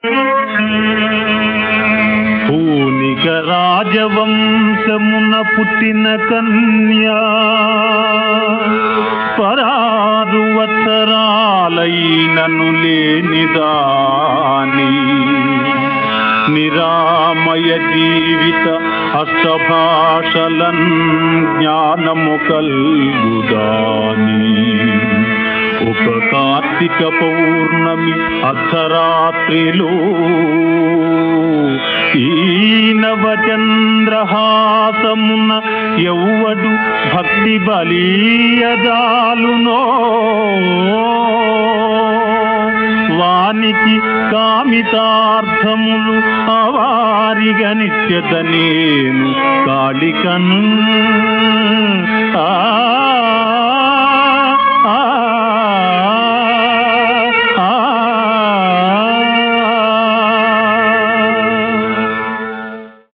పూనిక రాజవంశమున పుట్టిన కన్యా పరారు వత్సరాలైనను లేనిదాని నిరామయ జీవిత అష్టభాషలన్ జ్ఞానము కల్గుదాని ఒక కార్తీక పౌర్ణమి అర్ధరాత్రిలో ఈ నవచంద్రహాసమున ఎవ్వడు భక్తి బలీయదాలునో వానికి కామితార్థములు అవారిగ నిత్యత నేను కాళికను